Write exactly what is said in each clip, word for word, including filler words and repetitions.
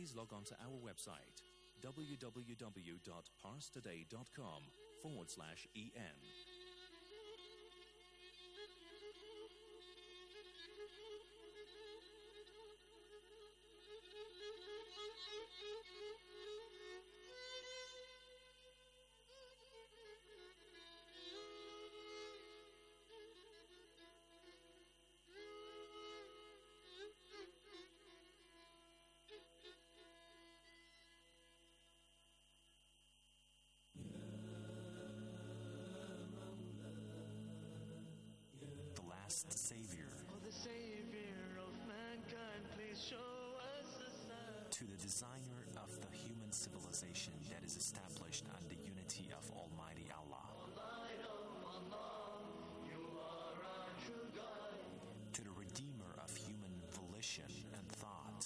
please log on to our website, www.parstoday.com forward slash en. Savior. Oh, the Savior of mankind, please show us a sign. To the designer of the human civilization that is established on the unity of Almighty Allah. To the redeemer of human volition and thought.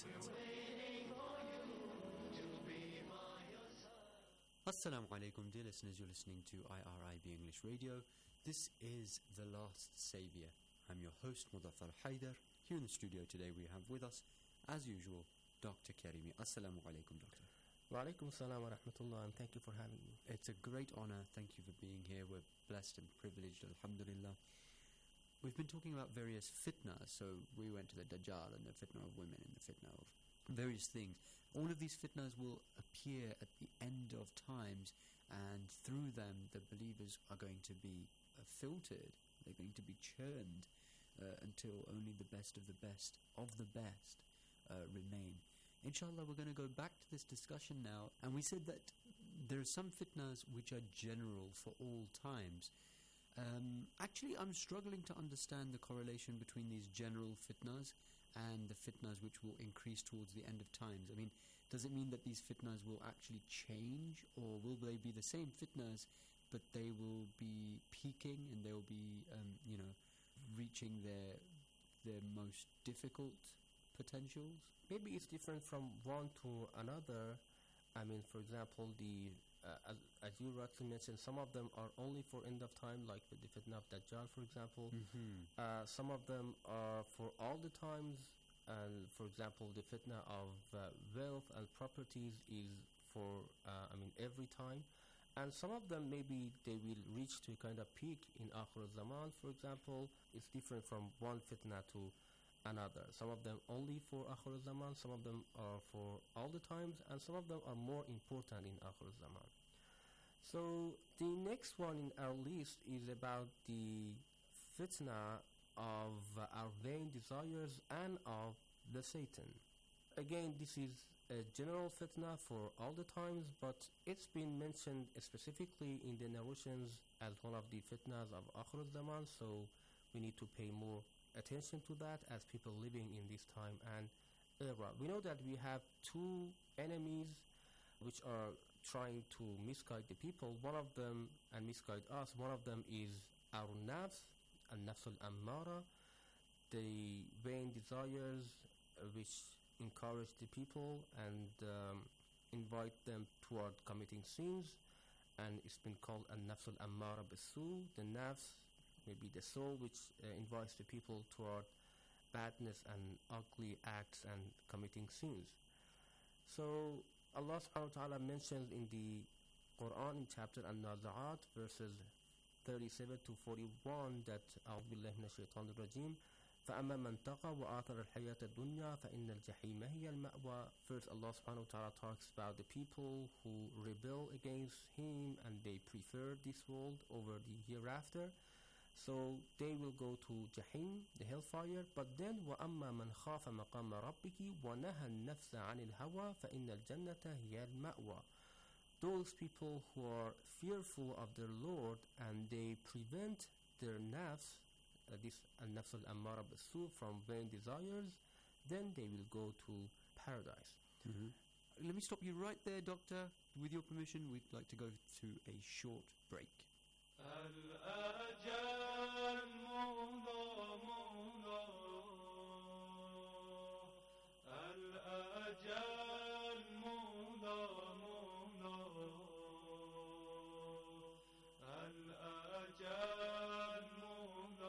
Assalamu alaikum, dear listeners. You're listening to I R I B English Radio. This is The Last Savior. I'm your host, Mudaffar Haider. Here in the studio today we have with us, as usual, Doctor Karimi. Assalamu alaikum, Doctor. Wa alaikum salam wa rahmatullah, and thank you for having me. It's a great honor. Thank you for being here. We're blessed and privileged, alhamdulillah. We've been talking about various fitnas. So we went to the Dajjal and the fitna of women and the fitna of various things. All of these fitnas will appear at the end of times, and through them the believers are going to be uh, filtered. They're going to be churned uh, until only the best of the best of the best uh, remain. Inshallah, we're going to go back to this discussion now. And we said that there are some fitnas which are general for all times. Um, actually, I'm struggling to understand the correlation between these general fitnas and the fitnas which will increase towards the end of times. I mean, does it mean that these fitnas will actually change, or will they be the same fitnas, but they will be peaking and they will be, um, you know, reaching their their most difficult potentials? Maybe it's different from one to another. I mean, for example, the uh, as, as you rightly mentioned, some of them are only for end of time, like with the fitna of Dajjal, for example. Mm-hmm. Uh, some of them are for all the times, and for example, the fitna of uh, wealth and properties is for, uh, I mean, every time. And some of them, maybe they will reach to a kind of peak in Akhir al-Zaman, for example. It's different from one fitna to another. Some of them only for Akhir al-Zaman, some of them are for all the times, and some of them are more important in Akhir al-Zaman. So the next one in our list is about the fitna of uh, our vain desires and of the Satan. Again, this is a general fitna for all the times, but it's been mentioned specifically in the narrations as one of the fitnas of Akhir al-Zaman, so we need to pay more attention to that as people living in this time and era. We know that we have two enemies which are trying to misguide the people. One of them, and misguide us, one of them is our nafs, al-nafs al-ammara, the vain desires uh, which encourage the people and um, invite them toward committing sins, and it's been called al-nafs al-ammara bisu, the nafs, maybe the soul which uh, invites the people toward badness and ugly acts and committing sins. So Allah subhanahu wa ta'ala mentions in the Quran in chapter An-Nazi'at verses thirty-seven to forty-one that أعوذ بالله من الشيطان الرجيم فأما من تقى وآثر الحياة الدنيا فإن الجحيم هي المأوى. First, Allah subhanahu wa ta'ala talks about the people who rebel against Him and they prefer this world over the hereafter. So they will go to Jahim, the hellfire. But then وَأَمَّا مَنْ خَافَ مَقَامَ رَبِّكِ وَنَهَى النَّفْسَ عَنِ الْهَوَى فَإِنَّ الْجَنَّةَ هِيَ الْمَأْوَى. Those people who are fearful of their Lord and they prevent their nafs, uh, this al-nafs al-ammara bisu, from vain desires, then they will go to paradise. Mm-hmm. Let me stop you right there, Doctor. With your permission, we'd like to go to a short break.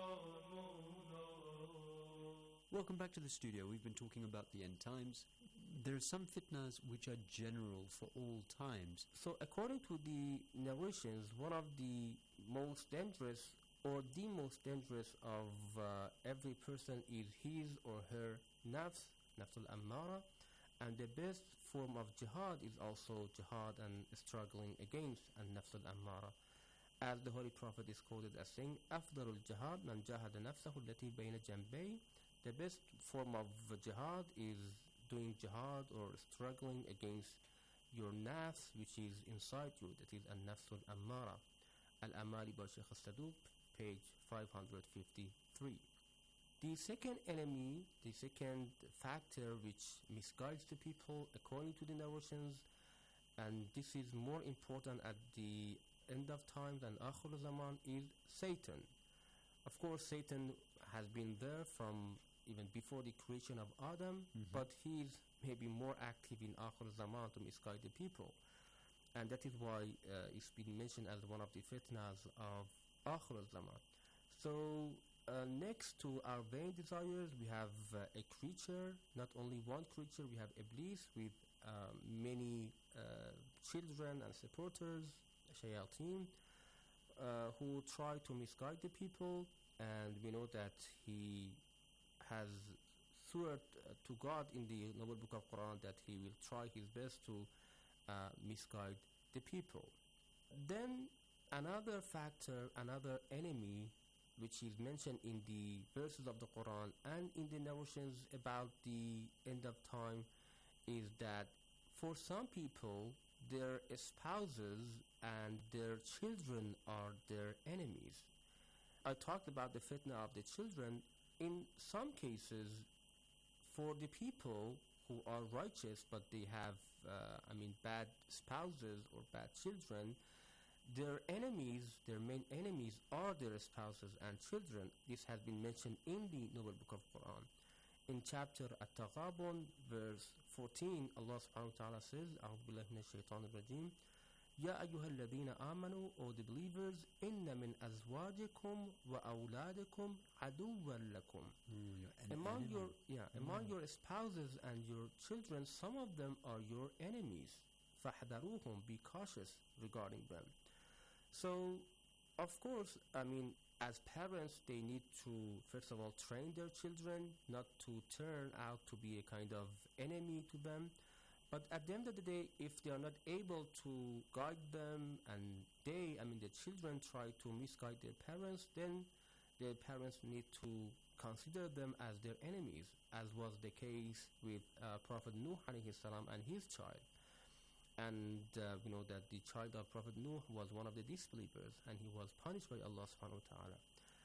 Welcome back to the studio. We've been talking about the end times. there are some fitnas which are general for all times. So according to the narrations, one of the most dangerous or the most dangerous of uh, every person is his or her nafs, nafs al-ammara, and the best form of jihad is also jihad and struggling against an-nafs al-ammara. As the Holy Prophet is quoted as saying, أفضل الجهاد من جاهد نفسه التي بين جنبيه. The best form of jihad is doing jihad or struggling against your nafs, which is inside you, that is an-nafs al-ammara. Al-Amali by Sheikh al-Saduq, page five hundred fifty-three. The second enemy, the second factor which misguides the people according to the narrations, and this is more important at the end of time than Akhir Zaman, is Satan. Of course, Satan has been there from even before the creation of Adam, mm-hmm. but he is maybe more active in Akhir Zaman to misguide the people. And that is why uh, it's been mentioned as one of the fitnas of Akhir Zaman. So, uh, next to our vain desires, we have uh, a creature, not only one creature, we have Iblis with uh, many uh, children and supporters, shayateen, uh, who try to misguide the people, and we know that he has sworn uh, to God in the Noble Book of Quran that he will try his best to uh, misguide the people. Then another factor, another enemy, which is mentioned in the verses of the Quran and in the narrations about the end of time, is that for some people, their spouses and their children are their enemies. I talked about the fitna of the children. In some cases, for the people who are righteous but they have, uh, I mean, bad spouses or bad children, their enemies, their main enemies are their spouses and children. This has been mentioned in the Noble Book of Quran. In chapter At-Taghabun, verse fourteen, Allah subhanahu wa ta'ala says, أعوذ بالله من الشيطان الرجيم, يا أيها الذين آمنوا, O the believers, إن من أزواجكم وأولادكم عدوا لكم. Ooh, among enemy. your yeah, Mm. among your spouses and your children, some of them are your enemies. فاحذروهم, be cautious regarding them. So, of course, I mean, as parents, they need to, first of all, train their children not to turn out to be a kind of enemy to them. But at the end of the day, if they are not able to guide them and they, I mean, the children try to misguide their parents, then their parents need to consider them as their enemies, as was the case with uh, Prophet Nuh alayhi salam and his child. And uh, we know that the child of Prophet Nuh was one of the disbelievers, and he was punished by Allah subhanahu wa ta'ala.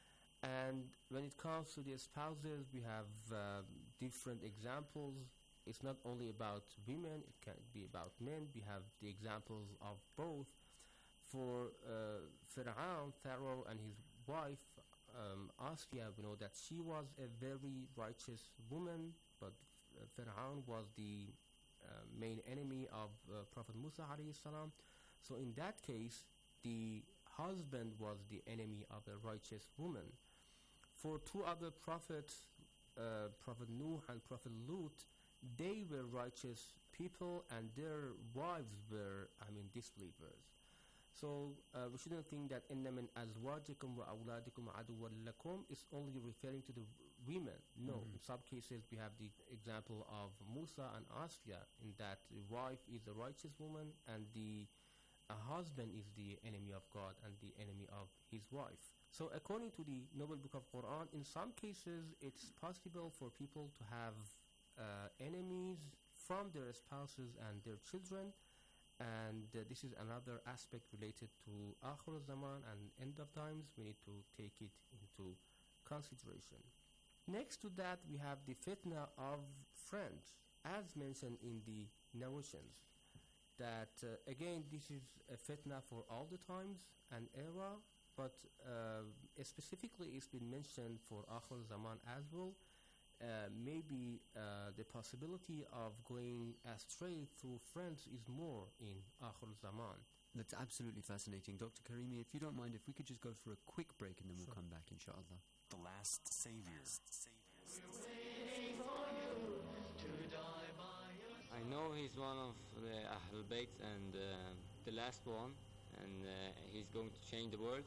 And when it comes to the spouses, we have uh, different examples. It's not only about women, it can be about men. We have the examples of both. For uh, Pharaoh, Pharaoh and his wife, um, Askia, we know that she was a very righteous woman, but uh, Pharaoh was the uh, main enemy of uh, Prophet Musa alayhi salam. So in that case, the husband was the enemy of a righteous woman. For two other prophets, uh, Prophet Nuh and Prophet Lut, they were righteous people and their wives were, I mean, disbelievers. So uh, we shouldn't think that إِنَّ مِنْ أَزْوَاجِكُمْ وَأَوْلَادِكُمْ عَدُوًّا لَكُمْ is only referring to the women. No, Mm-hmm. in some cases we have the example of Musa and Askia, in that the wife is a righteous woman and the uh, husband is the enemy of God and the enemy of his wife. So according to the Noble Book of Quran, in some cases it's possible for people to have uh, enemies from their spouses and their children, and uh, this is another aspect related to Akhir Zaman and end of times. We need to take it into consideration. Next to that, we have the fitna of friends, as mentioned in the narrations. That uh, again, this is a fitna for all the times and era, but uh, specifically it's been mentioned for Akhir Zaman as well. Uh, maybe uh, the possibility of going astray through friends is more in Akhir Zaman. That's absolutely fascinating. Doctor Karimi, if you don't mind, if we could just go for a quick break and then we'll Sure. come back, inshallah. The Last Savior. Waiting for you to die by your I know he's one of the Ahl Bayt and uh, the last one, and uh, he's going to change the world.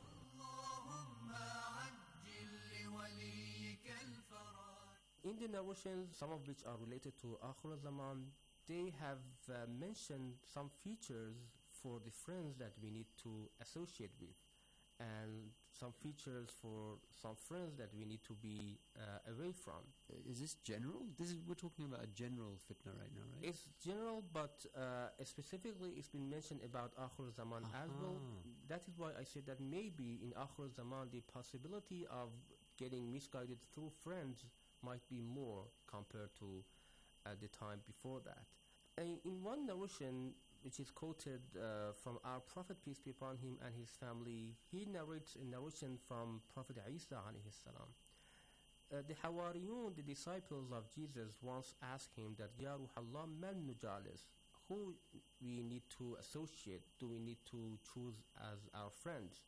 In the narrations, some of which are related to Akhir Zaman, they have uh, mentioned some features for the friends that we need to associate with, and some features for some friends that we need to be uh, away from. Is this general? This is we're talking about a general fitna right now, right? It's general, but uh, specifically it's been mentioned about Akhir Zaman as well. That is why I said that maybe in Akhir Zaman the possibility of getting misguided through friends might be more compared to uh, the time before that. Uh, in one narration which is quoted uh, from our Prophet, peace be upon him, and his family, he narrates a narration from Prophet Isa alayhi salam. Uh, the Hawariyun, the disciples of Jesus, once asked him that, Ya Ruhallah, man nujalis? Who we need to associate, do we need to choose as our friends?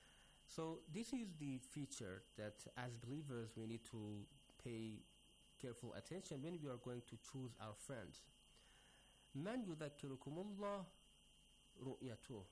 So this is the feature that as believers we need to pay careful attention when we are going to choose our friends. Man yudhakkirukumullah ru'yatuh.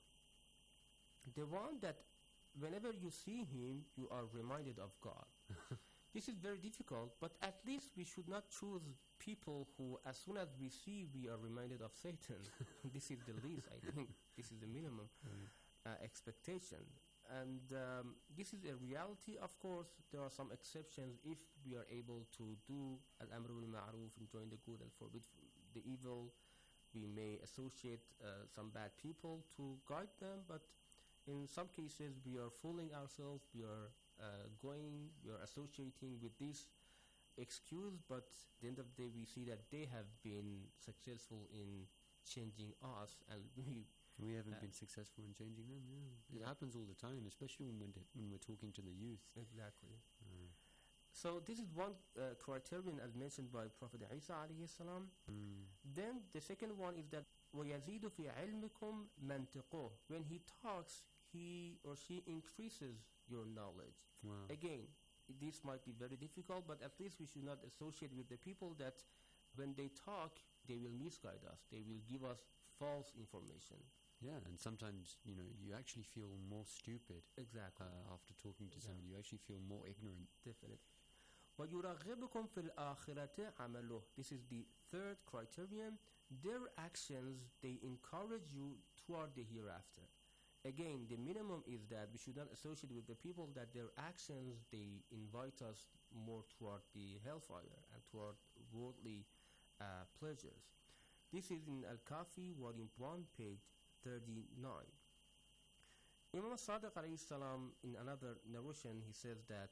The one that whenever you see him, you are reminded of God. This is very difficult, but at least we should not choose people who, as soon as we see, we are reminded of Satan. This is the least, I think. This is the minimum uh, expectation. And um, this is a reality. Of course, there are some exceptions. If we are able to do al-amr bil-ma'ruf, enjoin the good and forbid the evil, we may associate uh, some bad people to guide them, but in some cases we are fooling ourselves, we are uh, going, we are associating with this excuse, but at the end of the day we see that they have been successful in changing us, and we We haven't Uh, been successful in changing them. Yeah, it happens all the time, especially when we're, when we're talking to the youth. exactly. Mm. So this is one uh, criterion as mentioned by Prophet Isa alayhi salam. Mm. Then the second one is that وَيَزِيدُ فِي عِلْمِكُمْ مَنْتِقُهُ. When he talks, he or she increases your knowledge. Wow. Again, this might be very difficult, but at least we should not associate with the people that when they talk, they will misguide us. They will give us false information. Yeah, and sometimes, you know, you actually feel more stupid Exactly. uh, after talking to Yeah. someone. You actually feel more ignorant. Definitely. وَيُرَغِّبُكُمْ فِي الْآخِرَةِ عَمَلُهُ. This is the third criterion. Their actions, they encourage you toward the hereafter. Again, the minimum is that we should not associate with the people that their actions, they invite us more toward the hellfire and toward worldly uh, pleasures. This is in Al-Kafi, volume one, page thirty-nine. Imam Sadiq alayhi salam, in another narration, he says that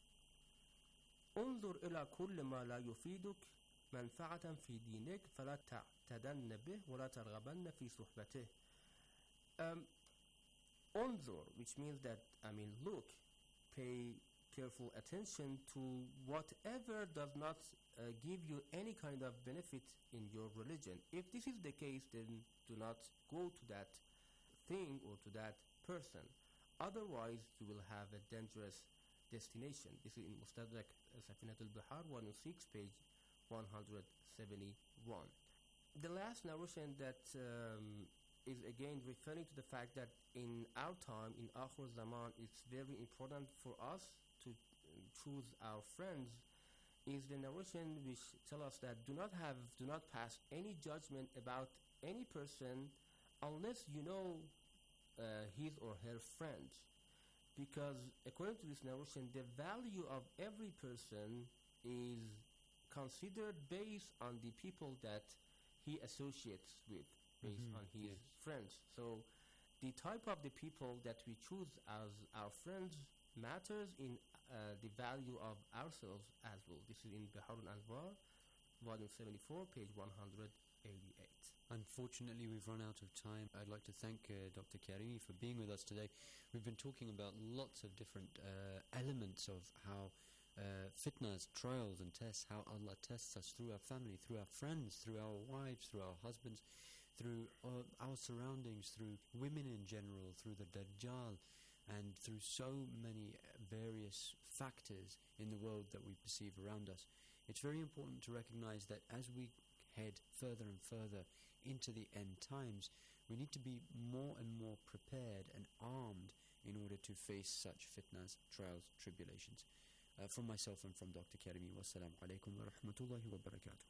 انظر إلى كل ما لا يفيدك منفعة في دينك فلا تعتدن به ولا ترغبن في صحبته. Um, انظر, which means that, I mean, look, pay careful attention to whatever does not uh, give you any kind of benefit in your religion. If this is the case, then do not go to that thing or to that person. Otherwise, you will have a dangerous destination. This is in Mustadrak uh, Safinat al-Bihar, one oh six, page one hundred seventy-one. The last narration that um, is again referring to the fact that in our time, in Akhir Zaman, it's very important for us to choose our friends, is the narration which tell us that do not have, do not pass any judgment about any person unless you know uh, his or her friends. Because according to this narration, the value of every person is considered based on the people that he associates with, based Mhm, on his yes. friends. So the type of the people that we choose as our friends matters in uh, the value of ourselves as well. This is in Bihar al-Anwar, volume seventy-four, page one hundred eighty-eight. Unfortunately, we've run out of time. I'd like to thank uh, Doctor Karimi for being with us today. We've been talking about lots of different uh, elements of how uh, fitnas, trials and tests, how Allah tests us through our family, through our friends, through our wives, through our husbands, through uh, our surroundings, through women in general, through the Dajjal, and through so many various factors in the world that we perceive around us. It's very important to recognize that as we head further and further into the end times, we need to be more and more prepared and armed in order to face such fitnas, trials, tribulations. Uh, from myself and from Doctor Karimi, wassalamu alaikum wa rahmatullahi wa barakatuh.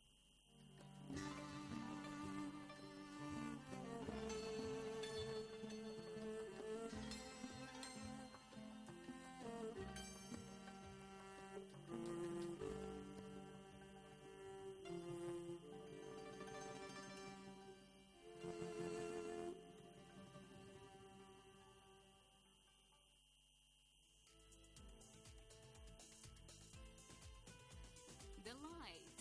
The light.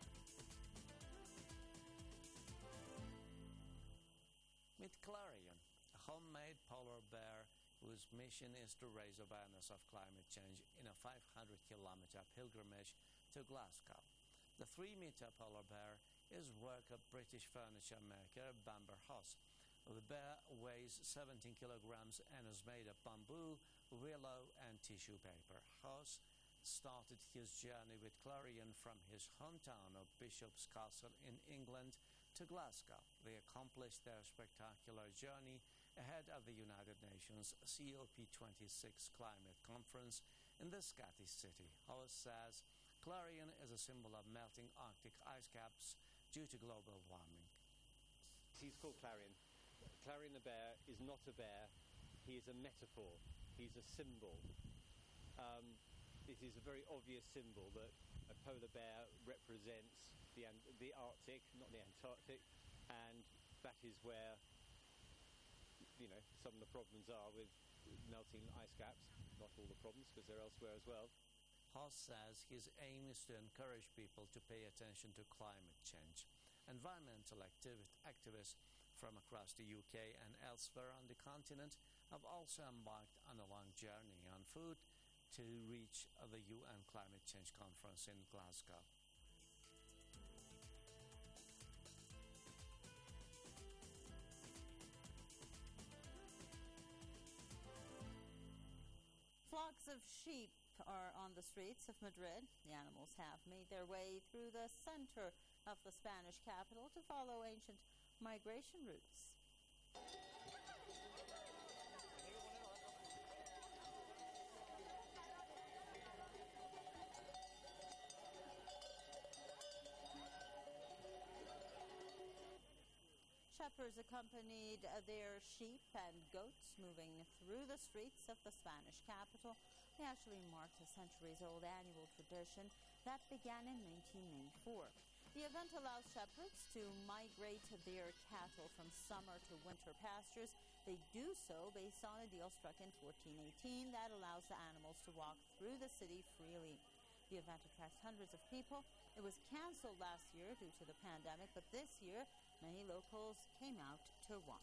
Meet Clarion, a homemade polar bear whose mission is to raise awareness of climate change in a five hundred kilometer pilgrimage to Glasgow. The three meter polar bear is work of British furniture maker Bamber House. The bear weighs seventeen kilograms and is made of bamboo, willow and tissue paper. House started his journey with Clarion from his hometown of Bishop's Castle in England to Glasgow. They accomplished their spectacular journey ahead of the United Nations C O P twenty-six climate conference in the Scottish city. House says Clarion is a symbol of melting Arctic ice caps due to global warming. He's called Clarion. Clarion the bear is not a bear. He is a metaphor. He's a symbol. Um, It is a very obvious symbol that a polar bear represents the, the Arctic, not the Antarctic, and that is where, you know, some of the problems are with melting ice caps. Not all the problems, because they're elsewhere as well. Hoss says his aim is to encourage people to pay attention to climate change. Environmental activ- activists from across the U K and elsewhere on the continent have also embarked on a long journey on foot to reach the U N Climate Change Conference in Glasgow. Flocks of sheep are on the streets of Madrid. The animals have made their way through the center of the Spanish capital to follow ancient migration routes. Shepherds accompanied uh, their sheep and goats moving through the streets of the Spanish capital. They actually marked a centuries-old annual tradition that began in nineteen ninety-four. The event allows shepherds to migrate their cattle from summer to winter pastures. They do so based on a deal struck in fourteen eighteen that allows the animals to walk through the city freely. The event attracts hundreds of people. It was canceled last year due to the pandemic, but this year many locals came out to watch.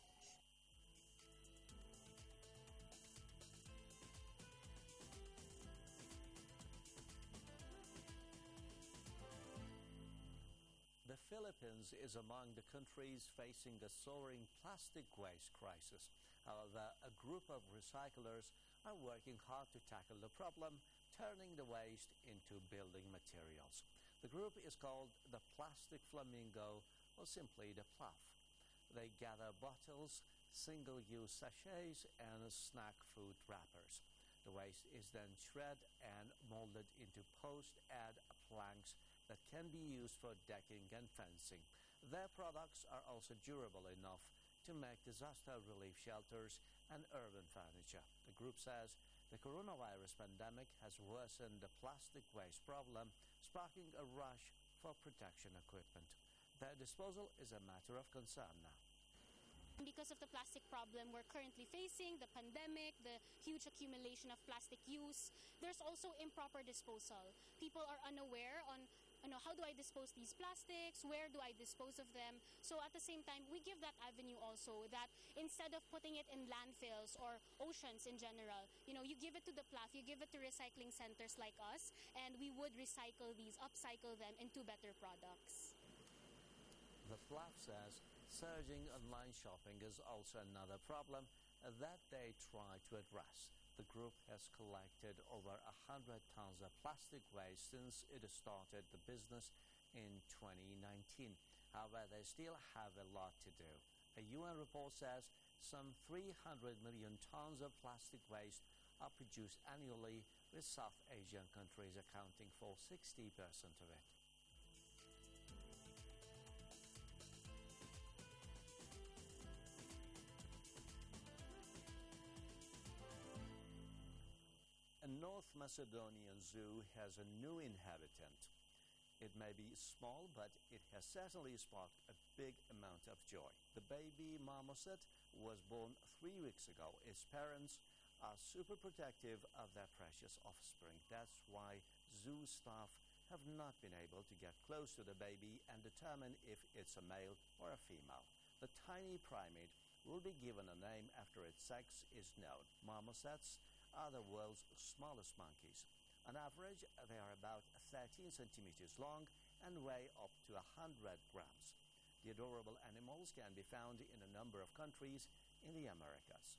The Philippines is among the countries facing a soaring plastic waste crisis. However, a group of recyclers are working hard to tackle the problem, turning the waste into building materials. The group is called the Plastic Flamingo, or simply the P L A F. They gather bottles, single-use sachets, and snack food wrappers. The waste is then shredded and molded into post-ed planks that can be used for decking and fencing. Their products are also durable enough to make disaster relief shelters and urban furniture. The group says the coronavirus pandemic has worsened the plastic waste problem, sparking a rush for protection equipment. Their disposal is a matter of concern now. Because of the plastic problem we're currently facing, the pandemic, the huge accumulation of plastic use, there's also improper disposal. People are unaware on, you know, how do I dispose these plastics, where do I dispose of them? So at the same time, we give that avenue also, that instead of putting it in landfills or oceans in general, you know, you give it to the P L A F, you give it to recycling centers like us, and we would recycle these, upcycle them into better products. The P L A F says surging online shopping is also another problem that they try to address. The group has collected over one hundred tons of plastic waste since it started the business in twenty nineteen. However, they still have a lot to do. A U N report says some three hundred million tons of plastic waste are produced annually, with South Asian countries accounting for sixty percent of it. A North Macedonian zoo has a new inhabitant. It may be small, but it has certainly sparked a big amount of joy. The baby marmoset was born three weeks ago. Its parents are super protective of their precious offspring. That's why zoo staff have not been able to get close to the baby and determine if it's a male or a female. The tiny primate will be given a name after its sex is known. Marmosets are the world's smallest monkeys. On average, they are about thirteen centimeters long and weigh up to one hundred grams. The adorable animals can be found in a number of countries in the Americas.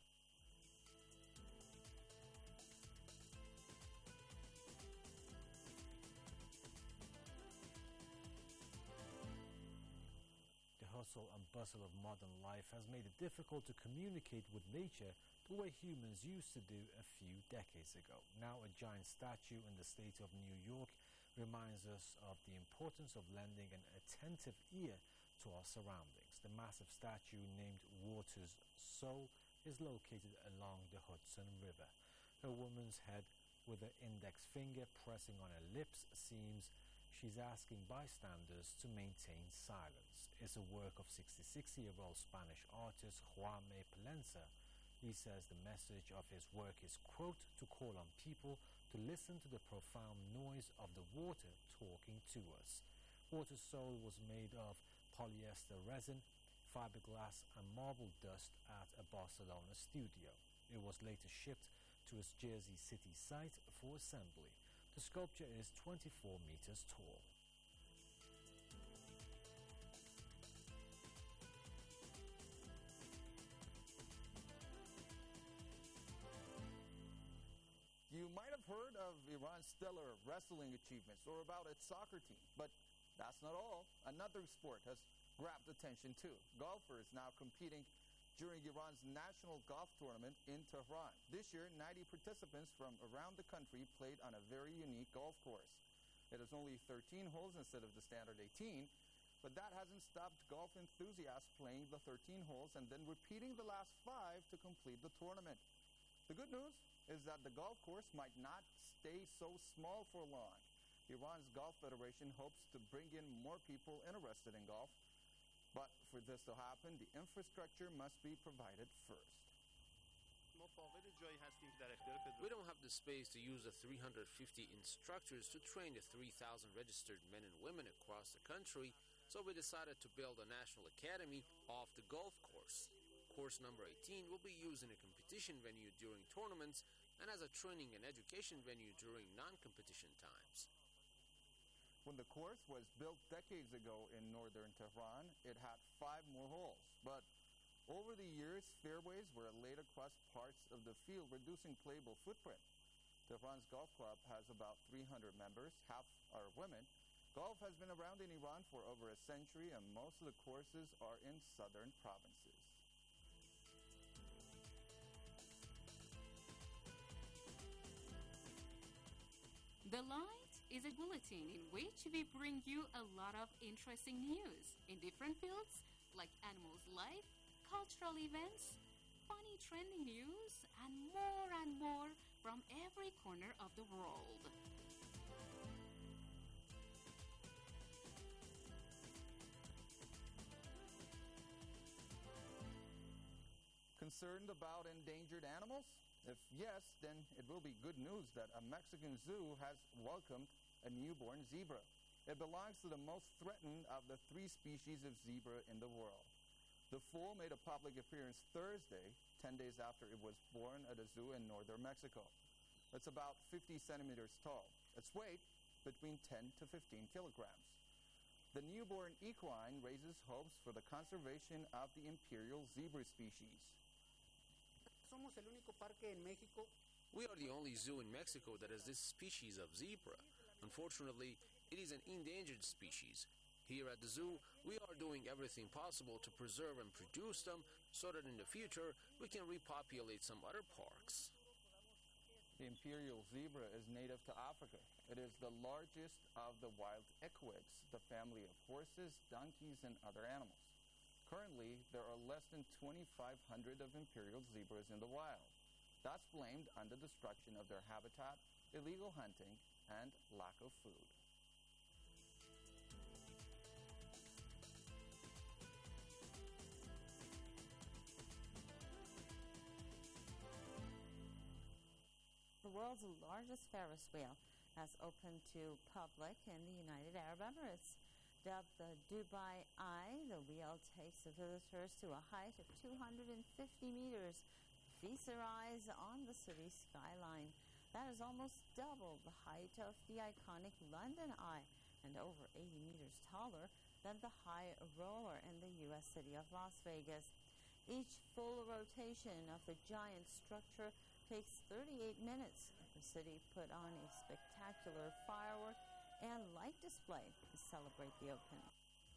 The hustle and bustle of modern life has made it difficult to communicate with nature the way humans used to do a few decades ago. Now a giant statue in the state of New York reminds us of the importance of lending an attentive ear to our surroundings. The massive statue named Water's Soul is located along the Hudson River. A woman's head with her index finger pressing on her lips seems she's asking bystanders to maintain silence. It's a work of sixty-six-year-old Spanish artist Jaume Palencia. He says the message of his work is, quote, to call on people to listen to the profound noise of the water talking to us. Water's Soul was made of polyester resin, fiberglass and marble dust at a Barcelona studio. It was later shipped to its Jersey City site for assembly. The sculpture is twenty-four meters tall. You might have heard of Iran's stellar wrestling achievements or about its soccer team, but that's not all. Another sport has grabbed attention too. Golfers now competing during Iran's national golf tournament in Tehran. This year, ninety participants from around the country played on a very unique golf course. It has only thirteen holes instead of the standard eighteen, but that hasn't stopped golf enthusiasts playing the thirteen holes and then repeating the last five to complete the tournament. The good news is that the golf course might not stay so small for long. Iran's Golf Federation hopes to bring in more people interested in golf, but for this to happen, the infrastructure must be provided first. We don't have the space to use the three hundred fifty instructors to train the three thousand registered men and women across the country, so we decided to build a national academy off the golf course. Course number eighteen will be used in a competition venue during tournaments and as a training and education venue during non-competition times. When the course was built decades ago in northern Tehran, it had five more holes. But over the years, fairways were laid across parts of the field, reducing playable footprint. Tehran's golf club has about three hundred members, half are women. Golf has been around in Iran for over a century, and most of the courses are in southern provinces. The Light is a bulletin in which we bring you a lot of interesting news in different fields like animals' life, cultural events, funny trending news, and more and more from every corner of the world. Concerned about endangered animals? If yes, then it will be good news that a Mexican zoo has welcomed a newborn zebra. It belongs to the most threatened of the three species of zebra in the world. The foal made a public appearance Thursday, ten days after it was born at a zoo in northern Mexico. It's about fifty centimeters tall. Its weight, between ten to fifteen kilograms. The newborn equine raises hopes for the conservation of the imperial zebra species. We are the only zoo in Mexico that has this species of zebra. Unfortunately, It is an endangered species. Here at the zoo, we are doing everything possible to preserve and produce them so that in the future we can repopulate some other parks. The imperial zebra is native to Africa. It is the largest of the wild equids, the family of horses, donkeys, and other animals. Currently, there are less than twenty-five hundred of imperial zebras in the wild. That's blamed on the destruction of their habitat, illegal hunting, and lack of food. The world's largest Ferris wheel has opened to public in the United Arab Emirates. Dubbed the Dubai Eye, the wheel takes the visitors to a height of two hundred fifty meters, feasts their eyes on the city's skyline. That is almost double the height of the iconic London Eye and over eighty meters taller than the High Roller in the U S city of Las Vegas. Each full rotation of the giant structure takes thirty-eight minutes. The city put on a spectacular firework and light display to celebrate the opening.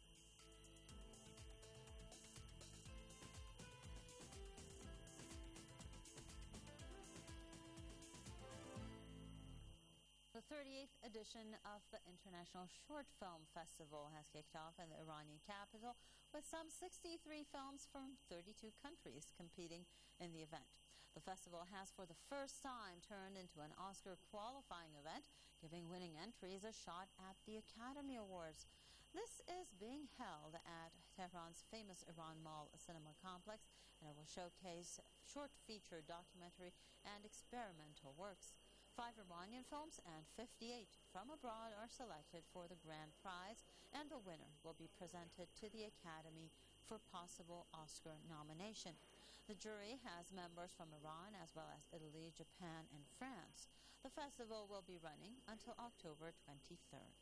The thirty-eighth edition of the International Short Film Festival has kicked off in the Iranian capital with some sixty-three films from thirty-two countries competing in the event. The festival has for the first time turned into an Oscar qualifying event, giving winning entries a shot at the Academy Awards. This is being held at Tehran's famous Iran Mall Cinema Complex, and it will showcase short feature, documentary, and experimental works. Five Iranian films and fifty-eight from abroad are selected for the grand prize, and the winner will be presented to the Academy for possible Oscar nomination. The jury has members from Iran as well as Italy, Japan, and France. The festival will be running until October twenty-third.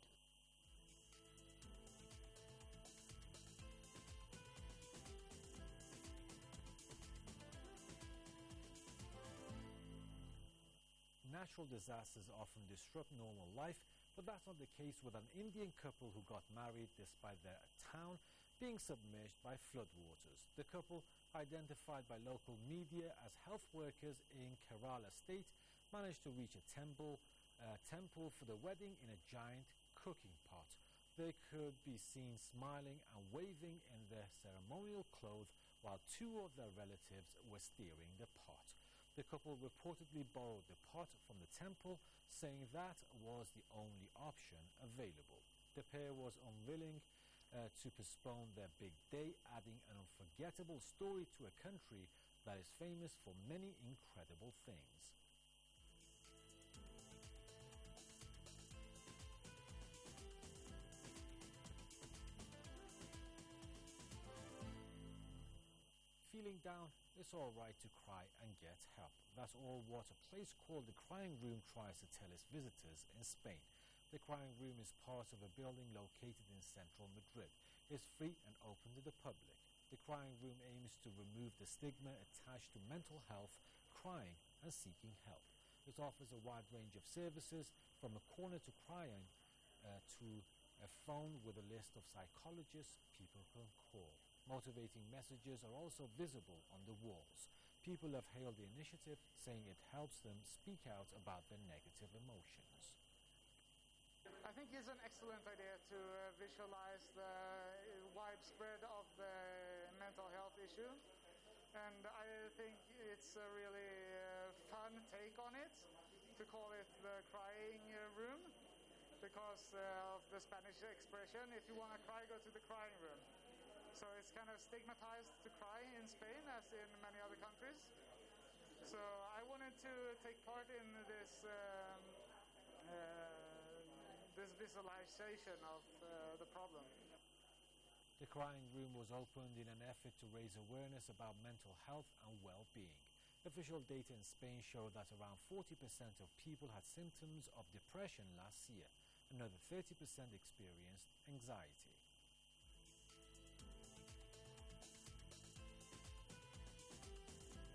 Natural disasters often disrupt normal life, but that's not the case with an Indian couple who got married despite their town being submerged by floodwaters. The couple, identified by local media as health workers in Kerala state, managed to reach a temple, uh, temple for the wedding in a giant cooking pot. They could be seen smiling and waving in their ceremonial clothes while two of their relatives were steering the pot. The couple reportedly borrowed the pot from the temple, saying that was the only option available. The pair was unwilling uh, to postpone their big day, adding an unforgettable story to a country that is famous for many incredible things. Feeling down, it's all right to cry and get help. That's all what a place called the Crying Room tries to tell its visitors in Spain. The Crying Room is part of a building located in central Madrid. It's free and open to the public. The Crying Room aims to remove the stigma attached to mental health, crying, and seeking help. It offers a wide range of services, from a corner to crying uh, to a phone with a list of psychologists people can call. Motivating messages are also visible on the walls. People have hailed the initiative, saying it helps them speak out about their negative emotions. I think it's an excellent idea to uh, visualize the widespread of the mental health issue, and I think it's a really uh, fun take on it to call it the Crying Room, because uh, of the Spanish expression, if you want to cry, go to the crying room. So it's kind of stigmatized to cry in Spain, as in many other countries. So I wanted to take part in this um, uh, this visualization of uh, the problem. The Crying Room was opened in an effort to raise awareness about mental health and well-being. Official data in Spain show that around forty percent of people had symptoms of depression last year. Another thirty percent experienced anxiety.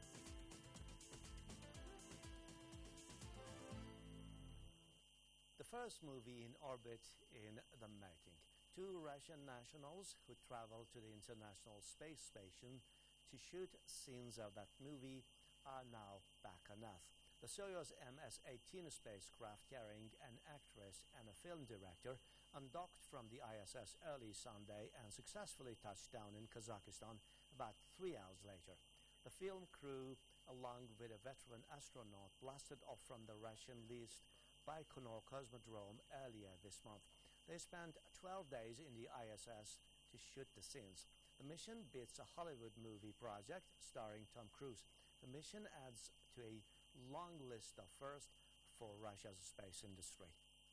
The first movie in orbit in the making. Two Russian nationals who traveled to the International Space Station to shoot scenes of that movie are now back on Earth. The Soyuz M S eighteen spacecraft, carrying an actress and a film director, undocked from the I S S early Sunday and successfully touched down in Kazakhstan about three hours later. The film crew, along with a veteran astronaut, blasted off from the Russian-leased Baikonur Cosmodrome earlier this month. They spent twelve days in the I S S to shoot the scenes. The mission beats a Hollywood movie project starring Tom Cruise. The mission adds to a long list of firsts for Russia's space industry.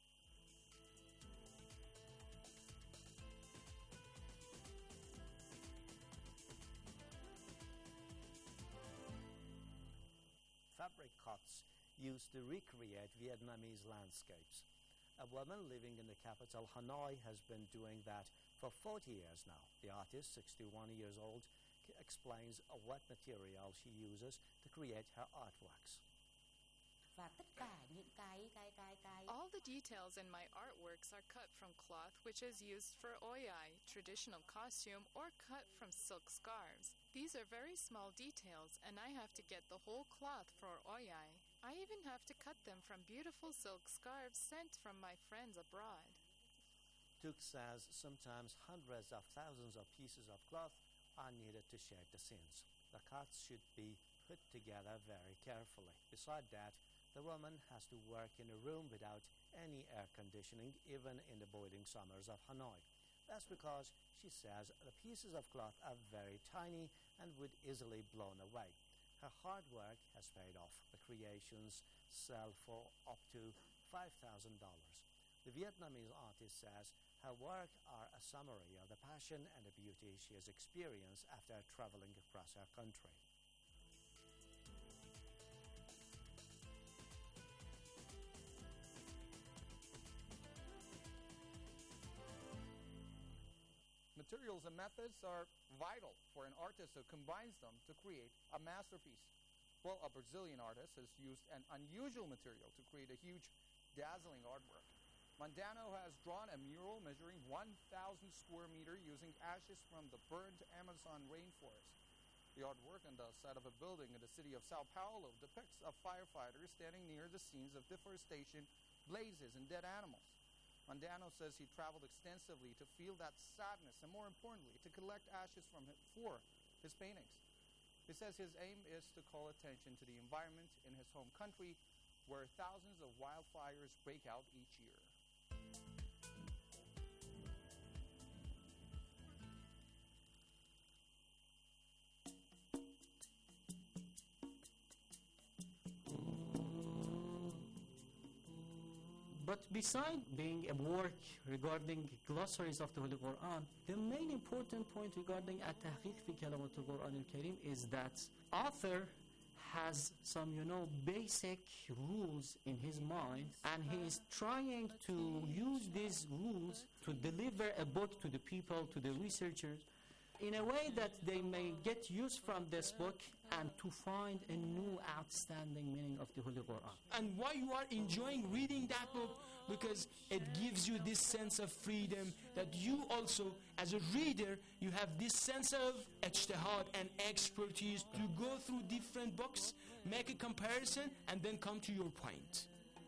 Fabric cuts used to recreate Vietnamese landscapes. A woman living in the capital, Hanoi, has been doing that for forty years now. The artist, sixty-one years old, c- explains uh, what material she uses to create her artworks. Và tất cả những cái cái cái cái All the details in my artworks are cut from cloth which is used for oyai, traditional costume, or cut from silk scarves. These are very small details, and I have to get the whole cloth for oyai. I even have to cut them from beautiful silk scarves sent from my friends abroad. Tuk says sometimes hundreds of thousands of pieces of cloth are needed to shape the scenes. The cuts should be put together very carefully. Beside that, the woman has to work in a room without any air conditioning, even in the boiling summers of Hanoi. That's because, she says, the pieces of cloth are very tiny and would easily blown away. Her hard work has paid off. The creations sell for up to five thousand dollars. The Vietnamese artist says her work are a summary of the passion and the beauty she has experienced after traveling across her country. Materials and methods are vital for an artist who combines them to create a masterpiece. Well, a Brazilian artist has used an unusual material to create a huge, dazzling artwork. Mondano has drawn a mural measuring one thousand square meters using ashes from the burned Amazon rainforest. The artwork on the side of a building in the city of Sao Paulo depicts a firefighter standing near the scenes of deforestation, blazes, and dead animals. Mondano says he traveled extensively to feel that sadness and, more importantly, to collect ashes from it for his paintings. He says his aim is to call attention to the environment in his home country, where thousands of wildfires break out each year. But beside being a work regarding glossaries of the Holy Quran, the main important point regarding At-Tahqiq fi Kalamat al-Quran al-Karim is that author has some, you know, basic rules in his mind, and he is trying to use these rules to deliver a book to the people, to the researchers, in a way that they may get use from this book and to find a new outstanding meaning of the Holy Quran. And why you are enjoying reading that book? Because it gives you this sense of freedom, that you also, as a reader, you have this sense of ijtihad and expertise to go through different books, make a comparison, and then come to your point.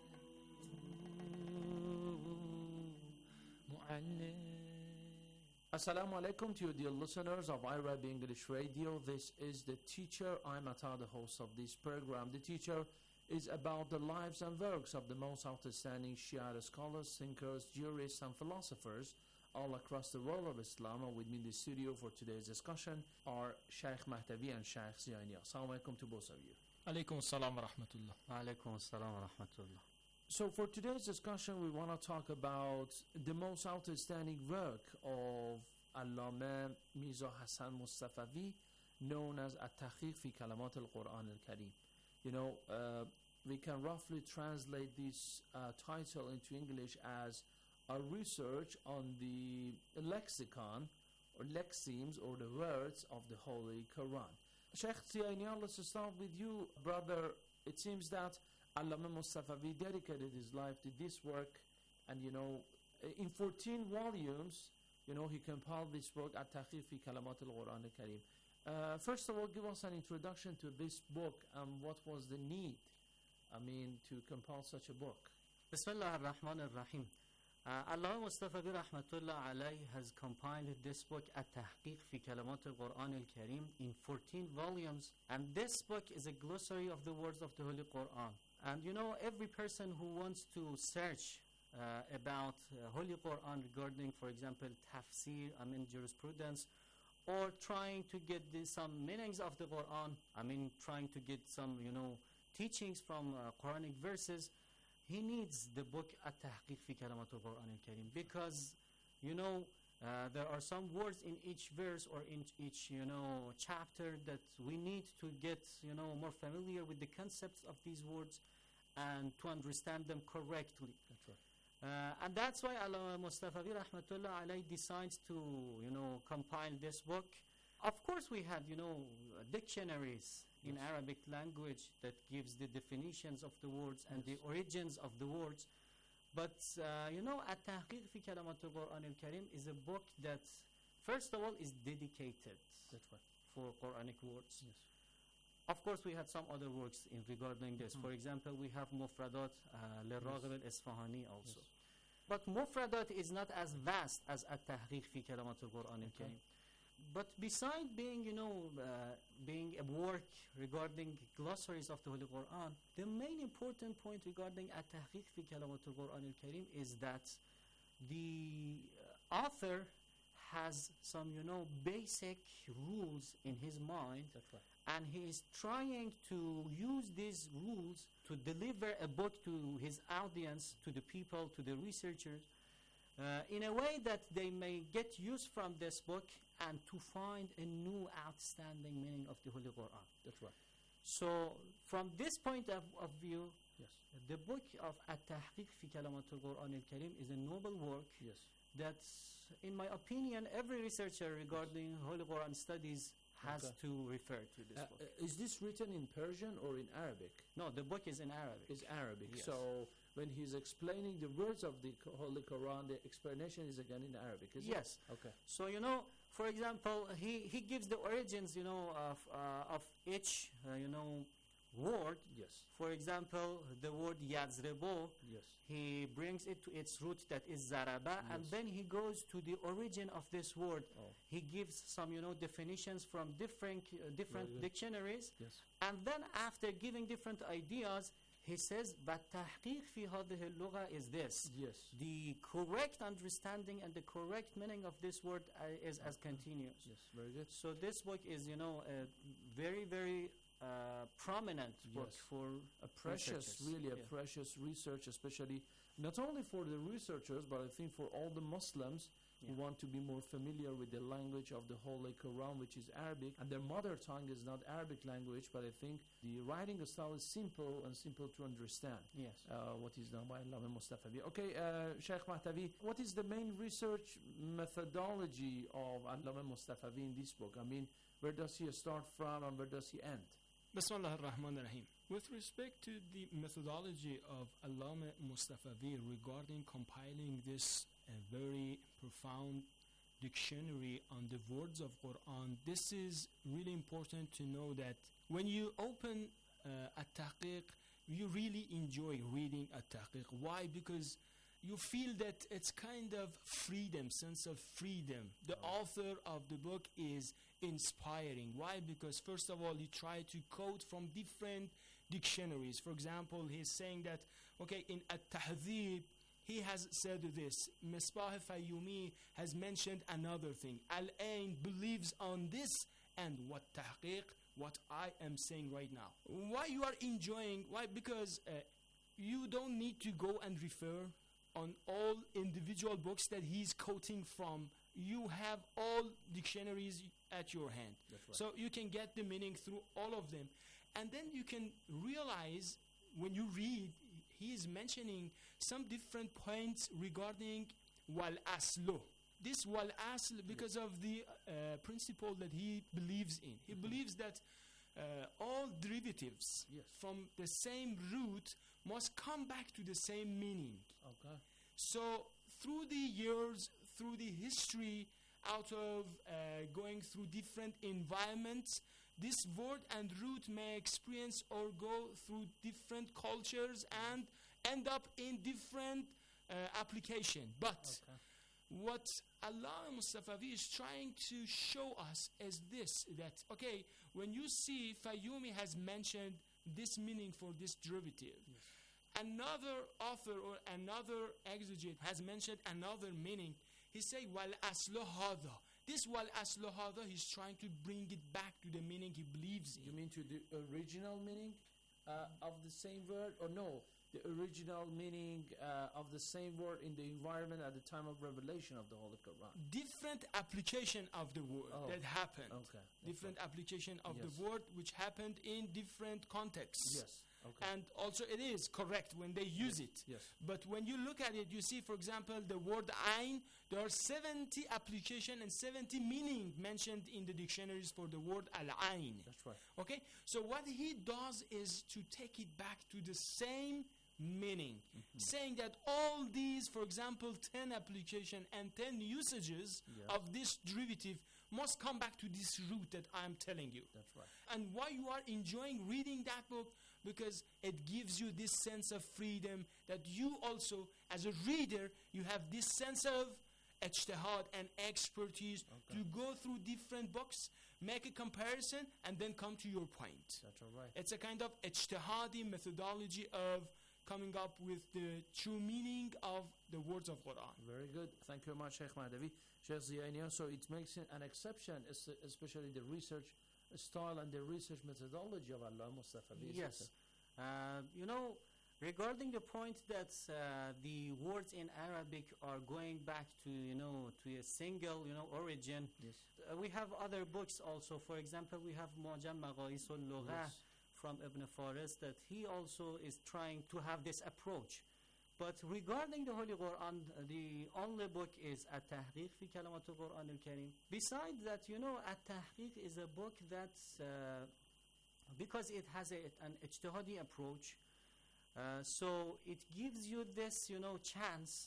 Assalamu alaikum to you, dear listeners of I R A B English Radio. This is The Teacher. I'm Ata, the host of this program. The Teacher is about the lives and works of the most outstanding Shia scholars, thinkers, jurists, and philosophers all across the world of Islam. And with me in the studio for today's discussion are Sheikh Mahtavi and Sheikh Ziania. Assalamu alaikum to both of you. Alaikum assalam wa rahmatullah. Alaikum assalam wa rahmatullah. So for today's discussion, we want to talk about the most outstanding work of Allama Mirza Hassan Mustafavi, known as At-Tahqiq fi Kalamat al-Quran al-Karim. You know, uh, we can roughly translate this uh, title into English as a research on the lexicon or lexemes or the words of the Holy Quran. Sheikh Ziania, let's start with you, brother. It seems that Allama Mustafavi dedicated his life to this work And, you know, in fourteen volumes, you know, he compiled this book, At-Tahqiq fi Kalamat al-Quran al-Karim. Uh, first of all, give us an introduction to this book and what was the need, I mean, to compile such a book. Bismillah ar-Rahman ar-Rahim. Uh, Allah Mustafa bi Rahmatullah alayhi has compiled this book, At-Tahqiq fi Kalamat al-Quran al-Karim, in fourteen volumes. And this book is a glossary of the words of the Holy Quran. And you know, every person who wants to search uh, about uh, Holy Quran regarding, for example, tafsir, I mean jurisprudence, or trying to get the, some meanings of the Quran, I mean trying to get some, you know, teachings from uh, Quranic verses, he needs the book At-Tahqiq fi Kalamat al-Quran al-Karim, because, you know, uh, there are some words in each verse or in each, you know, chapter that we need to get, you know, more familiar with the concepts of these words and to understand them correctly. That's right. Uh, and that's why Allah Mustafa bi Rahmatullah alayhi decides to, you know, compile this book. Of course, we had, you know, dictionaries in yes. Arabic language that gives the definitions of the words and yes. the origins of the words. But, uh, you know, At-Tahqiq fi Kalamat al-Quran al-Karim is a book that, first of all, is dedicated That's right. for Quranic words. Yes. Of course, we had some other works in regarding this. Mm-hmm. For example, we have Mufradat uh, Lirraghib al-Isfahani also. Yes. But Mufradat is not as vast as At-Tahqiq fi Kalamat al-Quran al-Karim. Okay. But beside being, you know, uh, being a work regarding glossaries of the Holy Quran, the main important point regarding At-Tahqiq fi Kalamat al-Quran al-Karim is that the uh, author has some, you know, basic rules in his mind. That's right. And he is trying to use these rules to deliver a book to his audience, to the people, to the researchers, uh, in a way that they may get use from this book and to find a new outstanding meaning of the Holy Quran. That's right. So, from this point of, of view, yes. the book of At-Tahqiq fi Kalamat al-Quran al-Karim is a noble work yes. that, in my opinion, every researcher regarding yes. Holy Quran studies has okay. to refer to this uh, book. Uh, is this written in Persian or in Arabic? No, the book is in Arabic. It's Arabic. Yes. So when he's explaining the words of the Holy Quran, the explanation is again in Arabic, is yes. it? Okay. So, you know, for example, he, he gives the origins, you know, of, uh, of each, uh, you know, word. Yes. For example, the word Yazrebo, yes. he brings it to its root that is Zaraba, yes. and then he goes to the origin of this word. Oh. He gives some, you know, definitions from different uh, different dictionaries, yes. and then after giving different ideas, he says, "Bat-tahqiq fi hadhihi al-lugha is this." Yes. The correct understanding and the correct meaning of this word uh, is as continuous. Yes, very good. So this book is, you know, a very, very uh, prominent book yes. for a precious, really a yeah. precious research, especially not only for the researchers, but I think for all the Muslims yeah. who want to be more familiar with the language of the Holy Quran, which is Arabic, and their mother tongue is not Arabic language, but I think the writing style is simple and simple to understand. Yes. Uh, what is done by Allama Mustafavi. Okay, uh, Sheikh Mahtavi, what is the main research methodology of Allama Mustafavi in this book? I mean, where does he start from and where does he end? Bismillah ar-Rahman ar-Rahim. With respect to the methodology of Allama Mustafavi regarding compiling this uh, very profound dictionary on the words of Quran, this is really important to know that when you open uh, At-Tahqiq, you really enjoy reading At-Tahqiq. Why? Because you feel that it's kind of freedom, sense of freedom. The oh. author of the book is inspiring. Why? Because first of all, he tried to quote from different dictionaries. For example, he's saying that, okay, in At-Tahdhib, he has said this. Misbah Fayyumi has mentioned another thing. Al-Ain believes on this, and what tahqiq, what I am saying right now. Why you are enjoying? Why? Because uh, you don't need to go and refer on all individual books that he's quoting from. You have all dictionaries at your hand. That's right. So you can get the meaning through all of them. And then you can realize when you read, he is mentioning some different points regarding wal aslu. This wal asl because of the uh, principle that he believes in. He mm-hmm. believes that uh, all derivatives yes. from the same root must come back to the same meaning. Okay. So through the years, through the history, out of uh, going through different environments, this word and root may experience or go through different cultures and end up in different uh, application. But Okay. what Allah Mustafavi is trying to show us is this, that, okay, when you see Fayoumi has mentioned this meaning for this derivative, another author or another exegete has mentioned another meaning, he say, wal aslu hada. This wal aslu hada, he's trying to bring it back to the meaning he believes in. You mean to the original meaning uh, of the same word, or no? The original meaning uh, of the same word in the environment at the time of revelation of the Holy Quran. Different application of the word Oh, that happened. okay, that's Different application of Yes. the word which happened in different contexts. Yes, okay. And also it is correct when they use it. Yes. But when you look at it, you see, for example, the word ayn, there are seventy application and seventy meaning mentioned in the dictionaries for the word al-ayn. That's right. Okay? So what he does is to take it back to the same meaning, saying that all these, for example, ten application and ten usages Yeah. of this derivative must come back to this root that I'm telling you. That's right. And why you are enjoying reading that book? Because it gives you this sense of freedom that you also, as a reader, you have this sense of ijtihad and expertise to go through different books, make a comparison, and then come to your point. That's all right. It's a kind of ijtihadi methodology of coming up with the true meaning of the words of Quran. Very good. Thank you very much, Sheikh Mahdavi. Sheikh Ziyaini, so it makes it an exception, es- especially the research style and the research methodology of Allah Mustafavi. Yes. Uh, you know, regarding the point that uh, the words in Arabic are going back to, you know, to a single, you know, origin, Yes. uh, we have other books also. For example, we have Mu'jam Maghais al-Lugha Yes. from Ibn Faris, that he also is trying to have this approach. But regarding the Holy Quran, uh, the only book is At-Tahqiq fi Kalamat al-Quran al-Karim. Besides that, you know, At-Tahqiq is a book that, uh, because it has a, an ijtihadi approach, uh, so it gives you this, you know, chance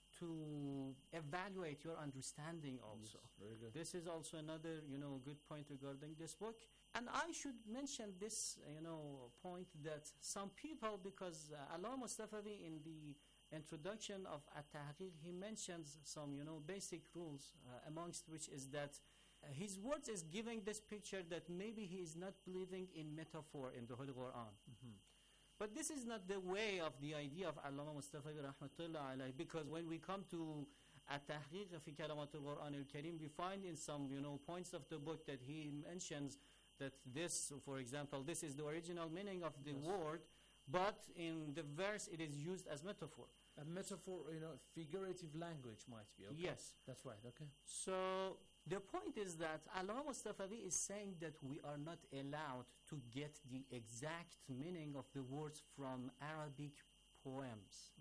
to evaluate your understanding also. Yes, very good. This is also another, you know, good point regarding this book. And I should mention this, you know, point that some people, because uh, Allah Mustafavi in the introduction of At-Tahqiq, he mentions some, you know, basic rules, uh, amongst which is that uh, his words is giving this picture that maybe he is not believing in metaphor in the Holy Quran. But this is not the way of the idea of Allama Mustafavi rahmatullah alayhi, because when we come to At-Tahqiq fi Kalamat al-Quran al-Karim, we find in some, you know, points of the book that he mentions that this, for example, this is the original meaning of the Yes. word, but in the verse it is used as metaphor. A metaphor, you know, figurative language might be. Okay? Yes. That's right. Okay. So the point is that Allah Mustafavi is saying that we are not allowed to get the exact meaning of the words from Arabic poems.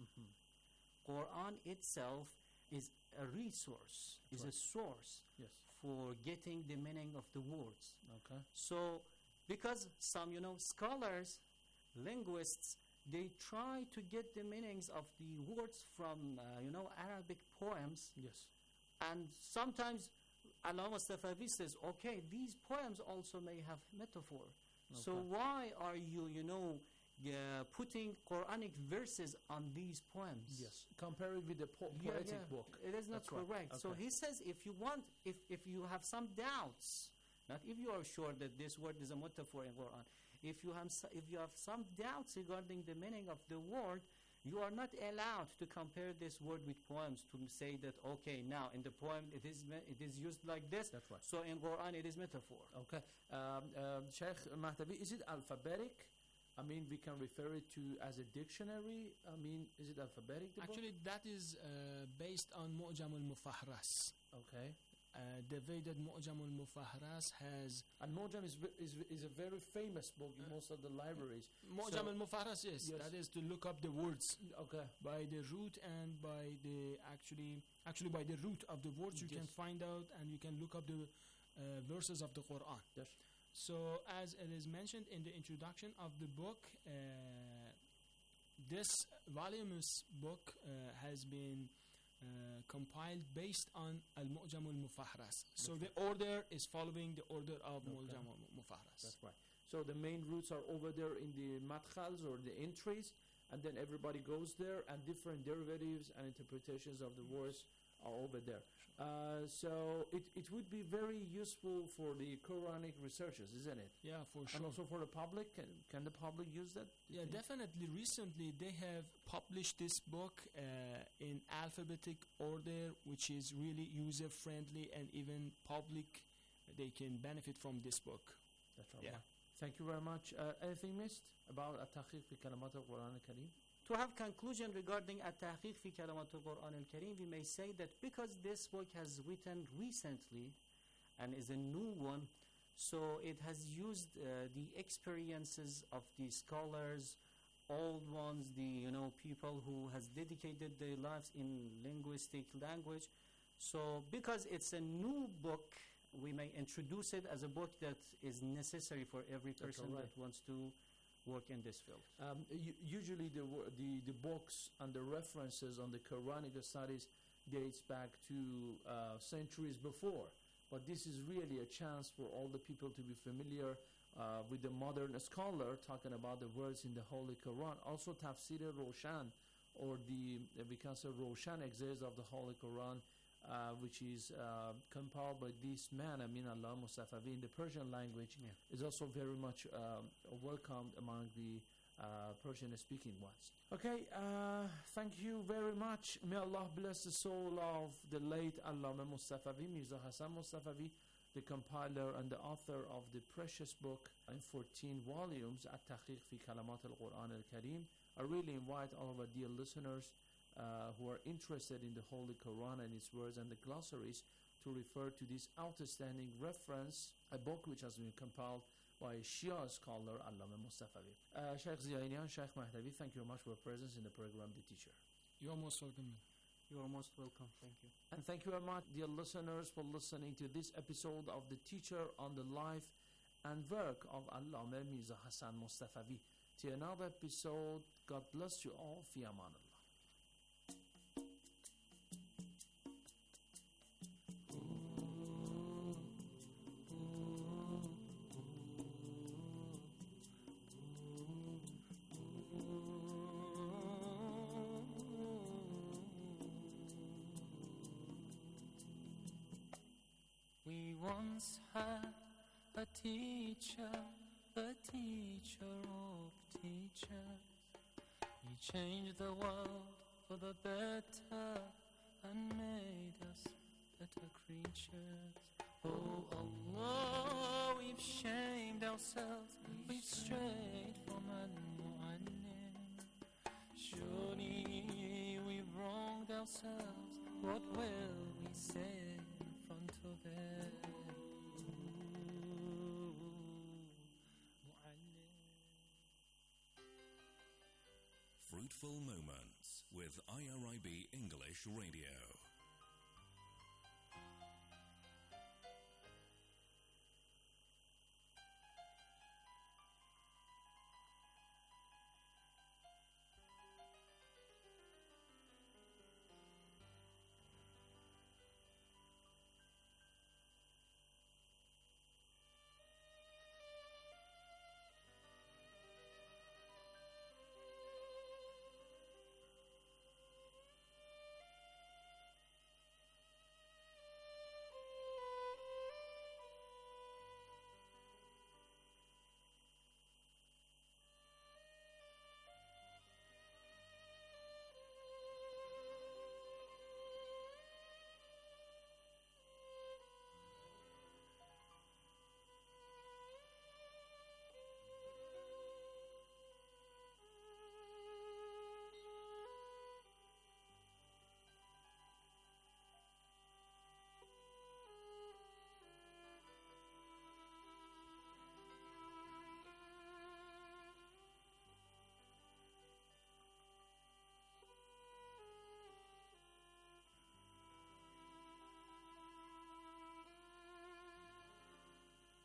Quran itself is a resource, is a right. source Yes. for getting the meaning of the words. Okay. So, because some, you know, scholars, linguists, they try to get the meanings of the words from, uh, you know, Arabic poems. Yes. And sometimes Allah Mustafavi says, okay, these poems also may have metaphor. So Okay. why are you, you know, uh, putting Quranic verses on these poems? Yes. Compare it with the po- Yeah, poetic yeah. book. It is not That's right. correct. So Okay. he says, if you want, if, if you have some doubts, not if you are sure that this word is a metaphor in Quran, if you have so, if you have some doubts regarding the meaning of the word, you are not allowed to compare this word with poems to say that, okay, now in the poem it is me- it is used like this. That's right. So in Quran it is metaphor. Okay. Um, um, Sheikh Mahdavi, is it alphabetic? I mean, we can refer it to as a dictionary. I mean, is it alphabetic? The book? Actually, that is uh, based on Mu'jam al-Mufahras. Okay. Uh, the way that Mu'jam al-Mufahras has... And Mu'jam is, ve- is, ve- is a very famous book in most of the libraries. Mu'jam So- al-Mufahras, yes, Yes. that is to look up the words. Okay. By the root and by the actually actually by the root of the words you can Yes. find out, and you can look up the uh, verses of the Quran. Yes. So as it is mentioned in the introduction of the book, uh, this voluminous book uh, has been uh, compiled based on Al-Mu'jam al-Mufahras. So the order is following the order of Okay. Mu'jam al-Mufahras. That's right. So the main roots are over there in the madkhals or the entries, and then everybody goes there, and different derivatives and interpretations of the words are over there. Uh, so it, it would be very useful for the Quranic researchers, isn't it? Yeah, for sure. And also for the public. Can, can the public use that? do you Yeah, think? definitely. Recently, they have published this book uh, in alphabetic order, which is really user-friendly, and even public, they can benefit from this book. That's right. Yeah. Thank you very much. Uh, anything missed about At-Tahqiq fi Kalamat al-Quran al-Karim? To have conclusion regarding At-Tahqiq fi Kalamat al-Quran al-Karim, we may say that because this book has written recently and is a new one, so it has used uh, the experiences of the scholars, old ones, the you know people who has dedicated their lives in linguistic language. So because it's a new book, we may introduce it as a book that is necessary for every That's person all right. that wants to work in this field. Um, u- usually the, wo- the the books and the references on the Quranic studies dates back to uh, centuries before, but this is really a chance for all the people to be familiar uh, with the modern scholar talking about the words in the Holy Quran. Also Tafsir Roshan, or the uh, we can say Roshan exegesis of the Holy Quran, uh, which is uh, compiled by this man Amin Allah Mustafavi in the Persian language, Yeah. is also very much um, welcomed among the uh, Persian-speaking ones. Okay, uh, thank you very much. May Allah bless the soul of the late Allama Mustafavi, Mirza Hassan Mustafavi, the compiler and the author of the precious book in fourteen volumes, At-Tahqiq fi Kalamat al-Quran al-Karim. I really invite all of our dear listeners uh, who are interested in the Holy Quran and its words and the glossaries to refer to this outstanding reference, a book which has been compiled by Shia scholar Allama Mustafavi. Uh, Sheikh Ziyainian, Sheikh Mahdavi, thank you very much for your presence in the program, The Teacher. You're most welcome. You are most welcome. Thank you. And thank you very much, dear listeners, for listening to this episode of The Teacher on the life and work of Allama Mirza Hassan Mustafavi. Till another episode, God bless you all. Fi aman Allah. We once had a teacher, the teacher of teachers. He changed the world for the better and made us better creatures. Oh Allah, we've shamed ourselves, we've strayed from Al-Mu'allim. Surely we've wronged ourselves, what will we say in front of it? Fruitful Moments with I R I B English Radio.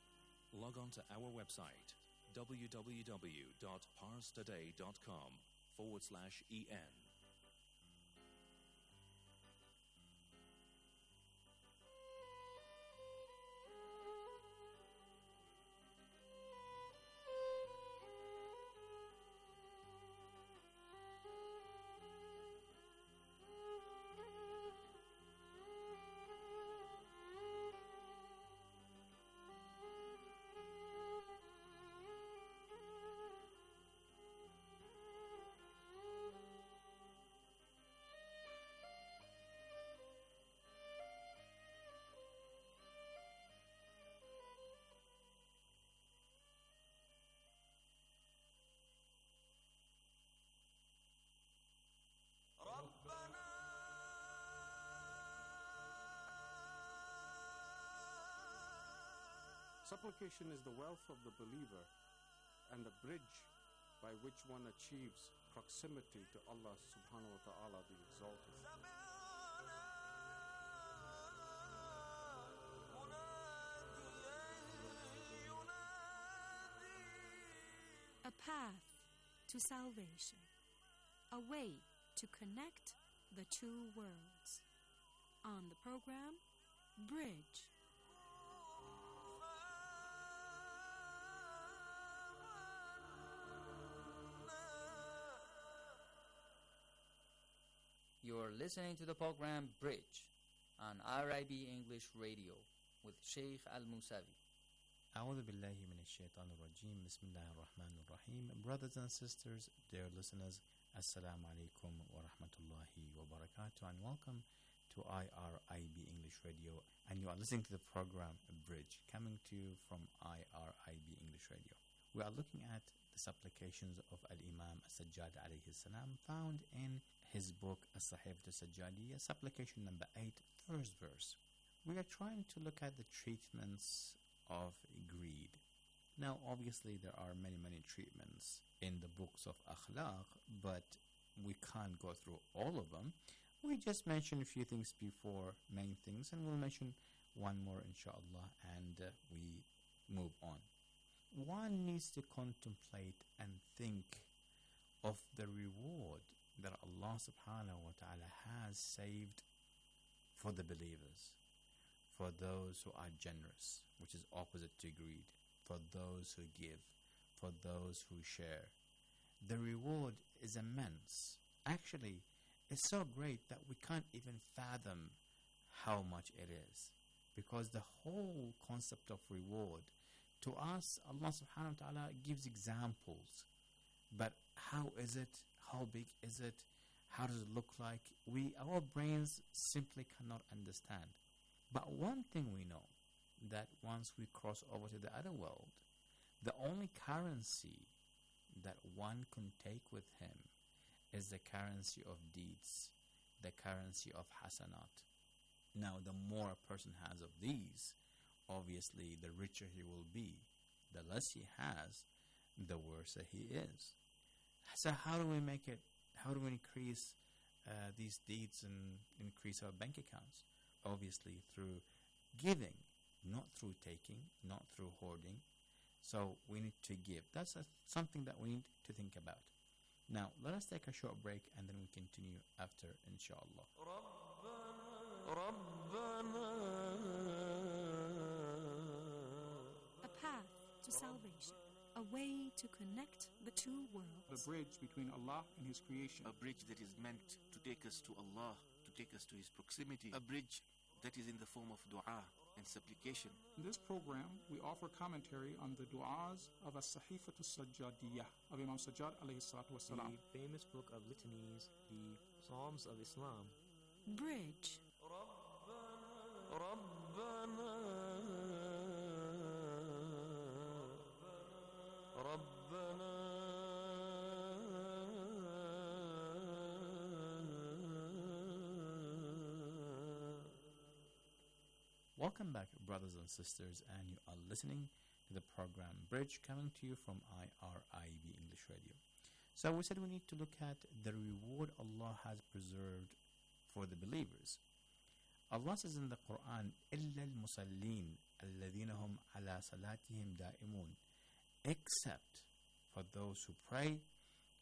Log on to our website w w w dot pars today dot com forward slash en. Supplication is the wealth of the believer and the bridge by which one achieves proximity to Allah subhanahu wa ta'ala the exalted. A path to salvation, a way to connect the two worlds. On the program, Bridge. You're listening to the program Bridge on R I B English Radio with Sheikh Al-Musavi. أعوذ بالله من الشيطان الرجيم بسم الله الرحمن الرحيم. Brothers and sisters, dear listeners, Assalamu alaikum wa rahmatullahi wa barakatuh, and welcome to I R I B English Radio, and you are listening to the program Bridge, coming to you from I R I B English Radio. We are looking at the supplications of Al-Imam As-Sajjad alayhi salam, found in his book As-Sahifat As-Sajjadiyya, supplication number eight, first verse. We are trying to look at the treatments of greed. Now, obviously, there are many, many treatments in the books of akhlaq, but we can't go through all of them. We just mentioned a few things before, main things, and we'll mention one more, inshallah, and uh, we move on. One needs to contemplate and think of the reward that Allah subhanahu wa ta'ala has saved for the believers, for those who are generous, which is opposite to greed, for those who give, for those who share. The reward is immense. Actually, it's so great that we can't even fathom how much it is, because the whole concept of reward, to us, Allah subhanahu wa ta'ala gives examples, but how is it? How big is it? How does it look like? We, our brains simply cannot understand. But one thing we know, that once we cross over to the other world, the only currency that one can take with him is the currency of deeds, the currency of hasanat. Now, the more a person has of these, obviously, the richer he will be. The less he has, the worse he is. So how do we make it, how do we increase uh, these deeds and increase our bank accounts? Obviously through giving, not through taking, not through hoarding. So we need to give. That's a, something that we need to think about. Now, let us take a short break and then we continue after, inshallah. A path to salvation. A way to connect the two worlds. The bridge between Allah and His creation. A bridge that is meant to take us to Allah, to take us to His proximity. A bridge that is in the form of dua and supplication. In this program, we offer commentary on the du'as of As-Sahifat As-Sajjadiyya of Imam Sajjad alayhi salatu wasalam. The famous book of litanies, the Psalms of Islam. Bridge. Welcome back, brothers and sisters, and you are listening to the program Bridge, coming to you from I R I B English Radio. So we said we need to look at the reward Allah has preserved for the believers. Allah says in the Quran, إِلَّا الْمُصَلِّينَ الَّذِينَ هُمْ عَلَى صَلَاتِهِمْ دَائِمُونَ, except for those who pray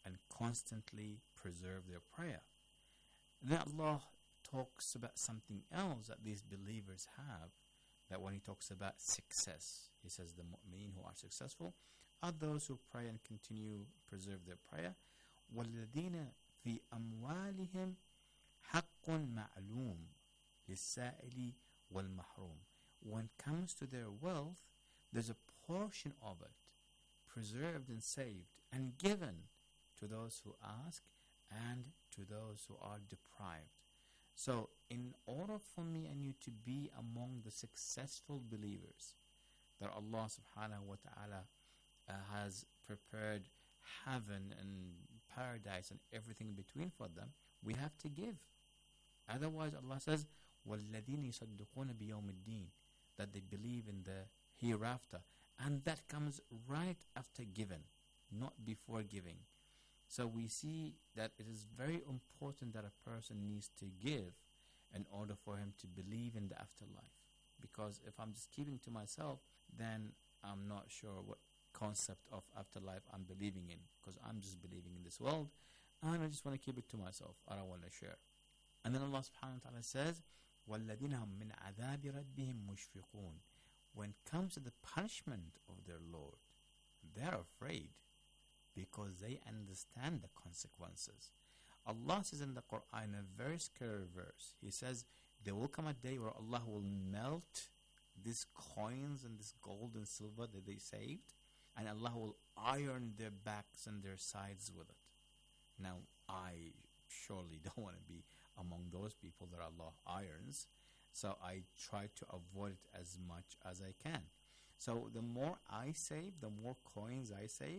and constantly preserve their prayer. Then Allah talks about something else that these believers have, that when he talks about success, he says the mu'mineen who are successful are those who pray and continue preserve their prayer. وَالَّذِينَ فِي أَمْوَالِهِمْ حَقٌّ مَعْلُومٌ لِلسَّائِلِ وَالْمَحْرُومِ. When it comes to their wealth, there's a portion of it preserved and saved and given to those who ask and to those who are deprived. So in order for me and you to be among the successful believers that Allah subhanahu wa ta'ala uh, has prepared heaven and paradise and everything in between for them, we have to give. Otherwise Allah says, وَالَّذِينَ يَصَدُّقُونَ بِيَوْمِ الدِّينِ, that they believe in the hereafter. And that comes right after giving, not before giving. So we see that it is very important that a person needs to give in order for him to believe in the afterlife. Because if I'm just keeping to myself, then I'm not sure what concept of afterlife I'm believing in, because I'm just believing in this world and I just want to keep it to myself. I don't want to share. And then Allah subhanahu wa ta'ala says, وَالَّذِينَ هُمْ مِنْ عَذَابِ رَبِّهِمْ مُشْفِقُونَ. When it comes to the punishment of their Lord, they're afraid because they understand the consequences. Allah says in the Quran, a very scary verse, He says, there will come a day where Allah will melt these coins and this gold and silver that they saved, and Allah will iron their backs and their sides with it. Now, I surely don't want to be among those people that Allah irons, so I try to avoid it as much as I can. So the more I save, the more coins I save,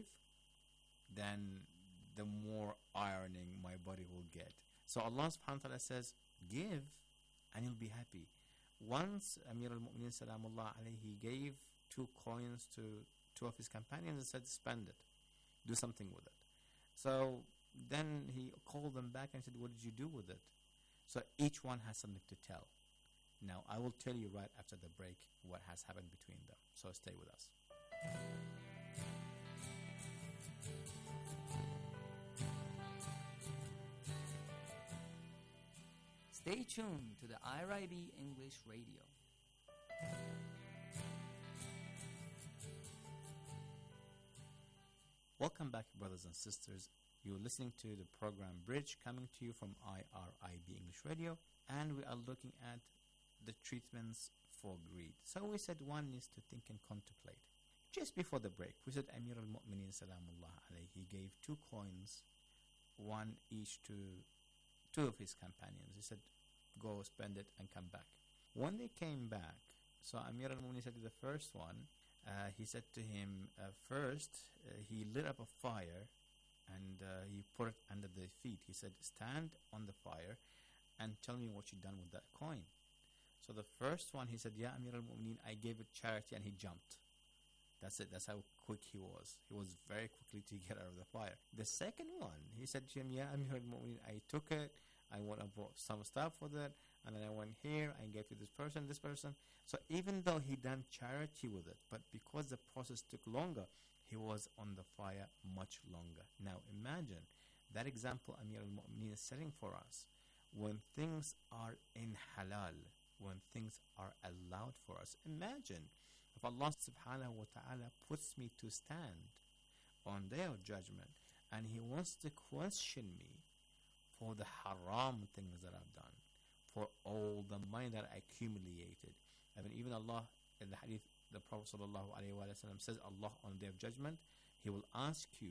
then the more ironing my body will get. So Allah subhanahu wa ta'ala says, give and you'll be happy. Once Amir al-Mu'mineen Salamullah alayhi, he gave two coins to two of his companions and said, spend it, do something with it. So then he called them back and said, what did you do with it? So each one has something to tell. Now I will tell you right after the break what has happened between them. So stay with us. Stay tuned to the I R I B English Radio. Welcome back, brothers and sisters. You're listening to the program Bridge, coming to you from I R I B English Radio, and we are looking at the treatments for greed. So we said one needs to think and contemplate. Just before the break, we said Amir al-Mu'mineen Salamullah alayhi, he gave two coins, one each to two of his companions. He said, go spend it and come back. When they came back, so Amir al-Mu'mineen said to the first one, uh, he said to him, uh, first, uh, he lit up a fire and uh, he put it under their feet. He said, stand on the fire and tell me what you've done with that coin. So the first one, he said, yeah, Amir al-Mu'mineen, I gave it charity, and he jumped. That's it. That's how quick he was. He was very quickly to get out of the fire. The second one, he said to him, yeah, Amir al-Mu'mineen, I took it, I went and bought some stuff with it, and then I went here, I gave to this person, this person. So even though he done charity with it, but because the process took longer, he was on the fire much longer. Now imagine that example Amir al-Mu'mineen is setting for us. When things are in halal, when things are allowed for us, imagine if Allah subhanahu wa ta'ala puts me to stand on Day of Judgment and He wants to question me for the haram things that I've done, for all the money that I accumulated. I mean, even Allah, in the hadith, the Prophet sallallahu alayhi wa sallam says, Allah on the Day of Judgment, He will ask you,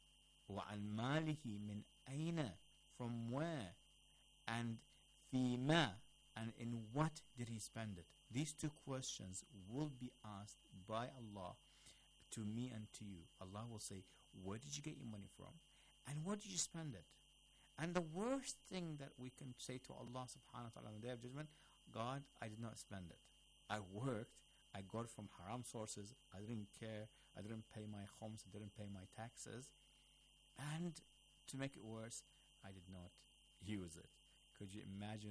وَعَنْ مَالِهِ مِنْ أَيْنَ, from where, and فِيمَا, and in what did he spend it? These two questions will be asked by Allah to me and to you. Allah will say, where did you get your money from? And where did you spend it? And the worst thing that we can say to Allah subhanahu wa ta'ala on the Day of Judgment, God, I did not spend it. I worked, I got it from haram sources, I didn't care, I didn't pay my homes, I didn't pay my taxes, and to make it worse, I did not use it. Could you imagine